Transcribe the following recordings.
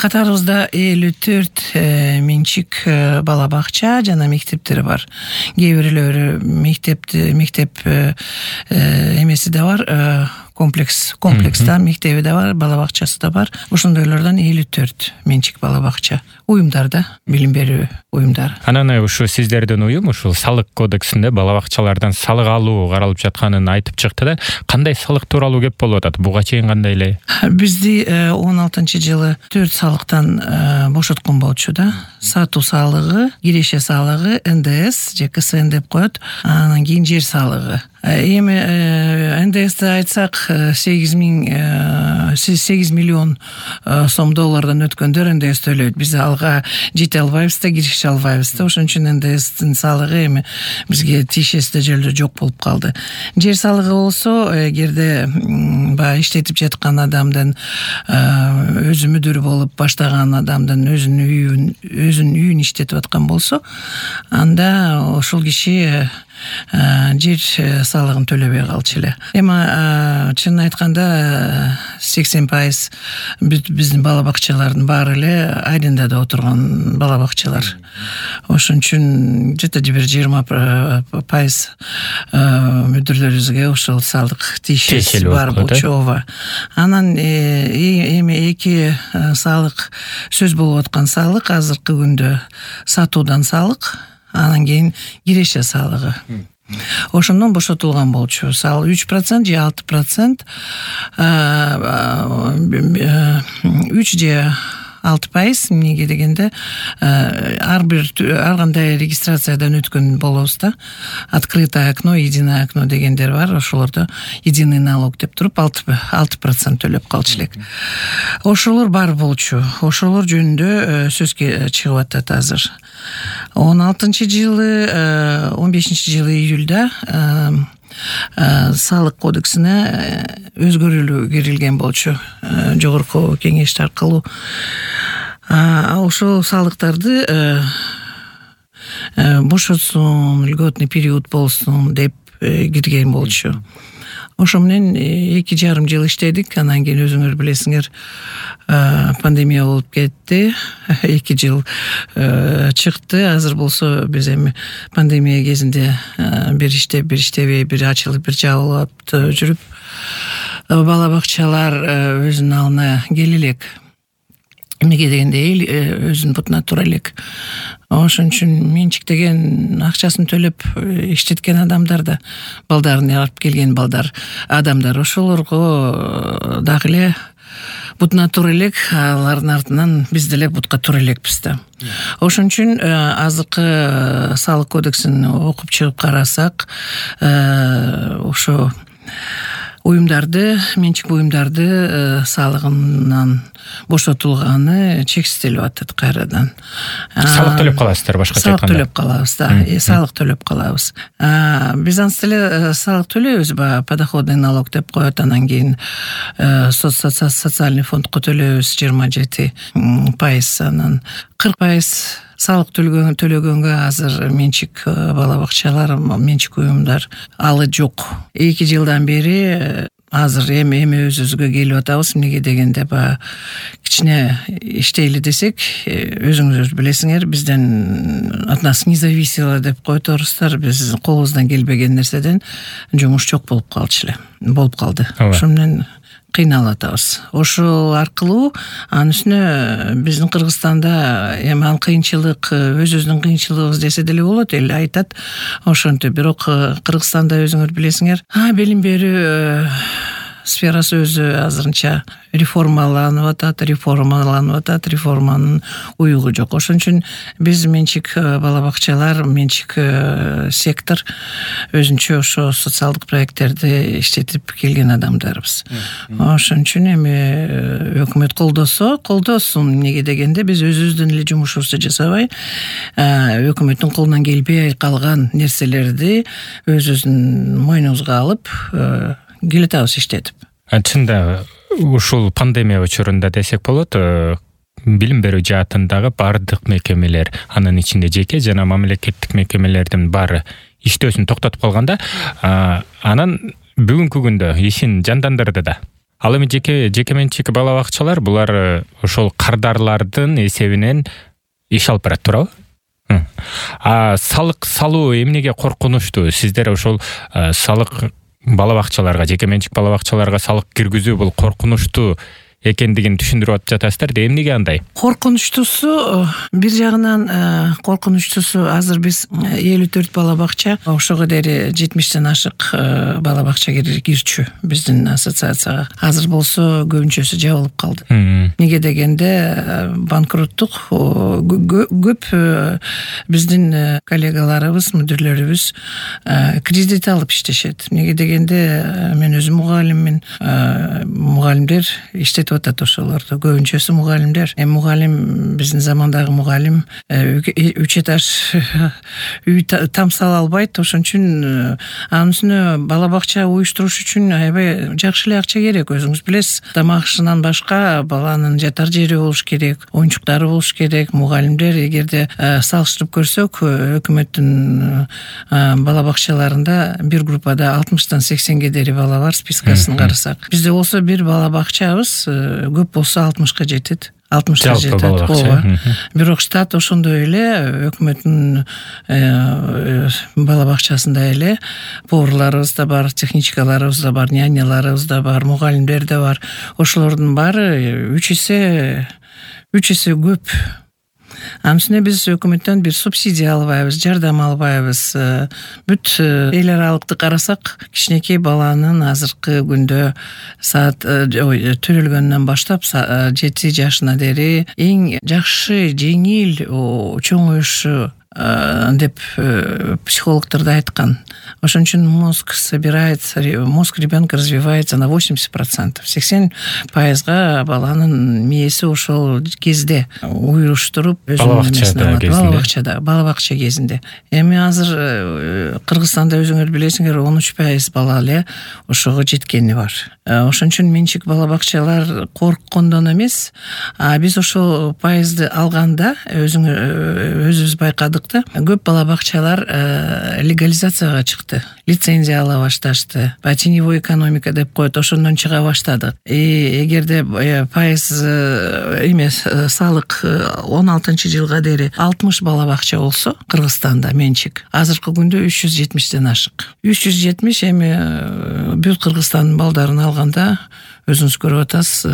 Катарыбызда 54 менчик бала бакча жана мектептер бар. Кээ бирлери мектеп эмеси да бар, комплекста мектеби да бар, бала бакчасы да бар. Ошондойлордон 54 менчик бала бакча. Уюмдарда, билим берүү уюмдар. Анан ушу сиздердин уюм ушул салык кодексинде бала бакчалардан салык алуу каралып жатканын айтып чыкты да, кандай салык тууралуу кеп болуп атат? Буга чейин кандай эле? Бизди 16-жылы 4 салыктан бошоткон болчу да. Сатуу салыгы, киреше салыгы, НДС же КСН деп коет. Анан кийин жер салыгы. Эми НДСти айтсак 8 миллион сом доллардан өткөндөр НДС төлөйт. Биз алга жете албайбыз да, киреше албайбыз да. Ошон үчүн НДСтин салыгы эми бизге тиешеси жерлер жок болуп калды. Жер салыгы болсо, эгерде баягы иштетип жаткан адамдын өзү мүдүр болуп баштаган адамдын өзүнүн үйүн иштетип аткан болсо, анда ошол киши жер салыгын төлөбөй калчу эле. Эми чынын айтканда 80% биздин бала бакчалардын баары эле айдындада отурган бала бакчалар. Ошон үчүн жети бир 20% мүдүрлөрүбүзгө ошол салык тиешеси бар болчу. Анан эми эки салык сөз болуп аткан салык азыркы күндө сатуудан салык, анан кийин киреше салыгы. Ошондон бошотулган болчу. Сал 3% же 6%, 3 же 6% эмнеге дегенде ар кандай регистрациядан өткөн болобуз да. Открытое окно, единое окно дегендер бар. Ошолордо единый налог деп туруп 6% төлөп калчу элек. Ошолор бар болчу. Ошолор жөнүндө сөзгө чыгып атат азыр. 16-жылы 15-жылы июлда салык кодексине өзгөрүүлөр кирилген болчу жогорку кеңеш аркылуу. Ошол салыктарды бошотсун, льготный период болсун деп кирген болчу. Ошо менен 2,5 жыл иштедик. Анан кийин өзүңөр билесиңер, пандемия болуп кетти. 2 жыл чыкты. Азыр болсо биз эми пандемия кезинде бир иштебей, бир ачылып, бир жабылып жүрүп, бала бакчалар өзүнүн алдына келе элек. Эмнеге дегенде эл өзүнүн бутуна тура элек. Ошон үчүн менчиктеген акчасын төлөп иштеткен адамдар да, балдарын алып келген адамдар ошолорго дагы эле бутуна тура элек, алардын артынан биз деле бутка тура элекпиз да. Ошон үчүн азыркы салык кодексин окуп чыгып карасак, ошо уюмдарды, менчик уюмдарды салыгынан бошотулганы чексизделип атат кайрадан. Салык төлөп каласыздар, башкача айтканда. Салык төлөп калабыз да, салык төлөп калабыз. Биз ансы эле салык төлөйбүз, подоходный налог деп коет, анан кийин социальный фондко төлөйбүз 27%, анан 40% салык төлөгөнгө азыр менчик бала бакчалар, менчик уюмдар алы жок. 2 жылдан бери азыр эми өзүбүзгө келип атабыз. Эмнеге дегенде кичине иштейли десек, өзүңүздөр билесиңер, бизден от нас не зависело деп коет орустар. Биз колубуздан келбеген нерседен жумуш жок болуп калды. Ошо менен кыйналып атабыз. Ошол аркылуу анын үстүнө биздин Кыргызстанда эми ал кыйынчылык, өзүбүздүн кыйынчылыгыбыз десе деле болот, эл айтат. Ошентип, бирок Кыргызстанда өзүңөр билесиңер, билим берүү сферасы өзү азырынча реформаланып атат, реформанын уюгу жок. Ошон үчүн биз менчик бала бакчалар, менчик сектор өзүнчө ошо социалдык проекттерди иштетип келген адамдарбыз. Ошон үчүн эми өкмөт колдосун, эмнеге дегенде биз өзүбүздүн эле жумушубузду жасабай, өкмөттүн колунан келбей калган нерселерди өзүбүздүн мойнубузга алып келатабыз иштетип. Чында ушул пандемия учурунда десек болот, билим берүү жаатындагы бардык мекемелер, анын ичинде жеке жана мамлекеттик мекемелердин баары иштөөсүн токтотуп калганда, анан бүгүнкү күндө ишин жандандырды да. Ал эми жеке менчик бала бакчалар булар ошол кардарлардын эсебинен иш алып барат, туурабы? Салык салуу эмнеге коркунучтуу? Сиздер ошол салык бала бакчаларга, жеке менчик бала бакчаларга салык киргизүү бул коркунучтуу экендигин түшүндүрүп жатасыздар да, эмнеге андай? Коркунучтуусу, бир жагынан коркунучтуусу азыр биз 54 бала бакча, ошого дери 70тен ашык бала бакча кирчү биздин ассоциацияга. Азыр болсо көбүнчөсү жабылып калды. Неге дегенде банкроттук көп биздин коллегаларыбыз, мүдүрлөрүбүз кредит алып иштешет. Неге дегенде мен өзүм мугалиммин, мугалимдер иштетип атат ошолорду, көбүнчөсү мугалимдер. Мугалим биздин замандагы мугалим 3 этаж үй там сала албайт, ошон үчүн анын үстүнө бала бакча уюштуруш үчүн аябай жакшы эле акча керек. Өзүңүз билесиз, тамак ашынан башка баланын жатар жери болуш керек, оюнчуктары болуш керек. Мугалимдер эгерде салыштырып көрсөк, өкмөттүн бала бакчаларында бир группада 60тан 80ге дери бала бар, спискасын карасак. Бизде болсо бир бала бакчабыз көп болсо 60ка жетет. 60 жетет. Бирок штат ошондой эле, өкмөттүн бала бакчасында эле поварларыбыз да бар, техничкаларыбыз да бар, няняларыбыз да бар, мугалимдер да бар. Ошолордун баары 3 эсе көп. Амсыне биз өкмөттөн бир субсидия албайбыз, жардам албайбыз. Бүт эл аралыкты карасак, кичинекей баланын азыркы күндө саат төрөлгөндөн баштап 7 жашына дери эң жакшы, жеңил чоңоюшу деп психологдор да айткан. Ошон үчүн мозг ребенка развивается на 80%. 80% баланын мээси ошол кезде уюштуруп бала бакча кезинде. Эми азыр Кыргызстанда өзүңөр билесиңер 13% бала эле ошого жеткени бар. Ошон үчүн менчик бала бакчалар корккондон эмес, биз ошол пайызды алганда өзүбүз байкадык да, көп бала бакчалар легализацияга чыкты, лицензия ала башташты, теневой экономика деп коет, ошондон чыга баштадык. Эгерде пайыз эмес салык 16-жылга дери 60 бала бакча болсо Кыргызстанда менчик, азыркы күндө 370тен ашык. 370 эми бүт Кыргызстандын балдарын алганда өзүңүз көрүп атасыз,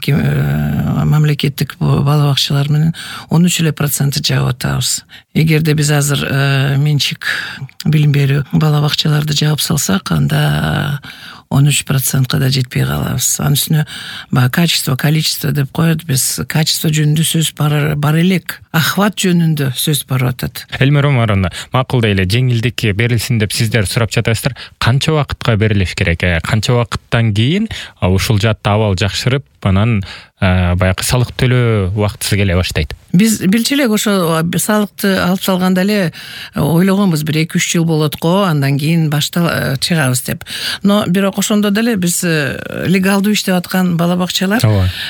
мамлекеттик бала бакчалар менен 13% жаап атабыз. Эгерде биз азыр менчик билим берүү бала бакчаларды жаап салсак, анда 13%га да жетпей калабыз. Анын үстүнө качество, количество деп коет, биз качество жөнүндө сөз бар элек, ахват жөнүндө сөз барып атат. Элмира Омаровна, макулда эле жеңилдик берилсин деп сиздер сурап жатасыздар. Канча убакытка берилиш керек? Канча убакыттан кийин ушул жатты абал жакшырып, анан баягы салык төлөө убактысы келе баштайт? Биз билчү элек ошо салыкты алып салганда эле ойлогонбуз, 1-2 жыл болот го, андан кийин башта чыгабыз деп. Но бирок ошондо деле биз легалдуу иштеп аткан бала бакчалар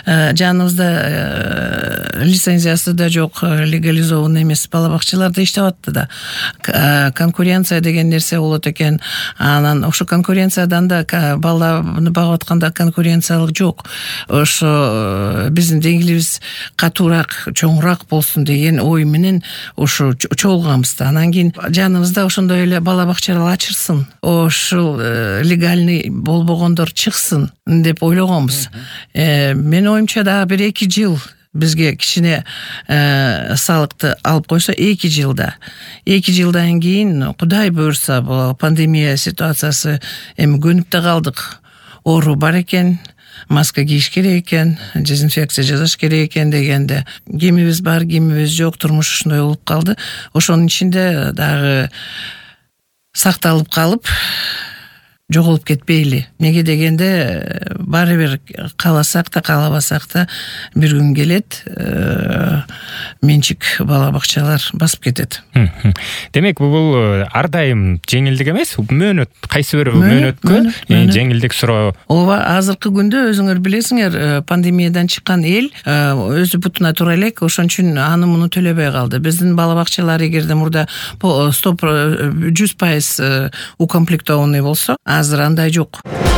жаныбызда лицензиясы да жок, легализованный эмес бала бакчалар да иштеп атты да. Конкуренция деген нерсе болот экен. Анан ошо конкуренциядан да баланы багып атканда конкуренциялык жок. Ошо биздин деңгээлибиз катуураак, чоңураак болсун деген ой менен ошо чогулганбыз да. Анан кийин жаныбызда ошондой эле бала бакчалар ачылсын, ошол легальный болбогондор чыксын деп ойлогонбуз. Менин оюмча да 1-2 жыл бизге кичине салыкты алып койсо, 2 жылда. 2 жылдан кийин Кудай буйрса, пандемия ситуациясы эми көнүп да калдык. Оору бар экен, маска кийиш керек экен, дезинфекция жасаш керек экен дегенде, кемибиз бар, кемибиз жок, турмуш ушундай болуп калды. Ошонун ичинде дагы сакталып калып, жоголуп кетпейли. Неге дегенде, баары бир кааласак да, каалабасак да бир күн келет, менчик бала бакчалар басып кетет. Демек, бул ар дайым жеңилдик эмес, мөөнөт, кайсы бир мөөнөткө жеңилдик суроо. Ооба, азыркы күндө өзүңөр билесиңер, пандемиядан чыккан эл өзү бутуна тура элек, ошон үчүн аны муну төлөбөй калды. Биздин бала бакчалар эгерде мурда 100% укомплектованный болсо, азыр андай жок.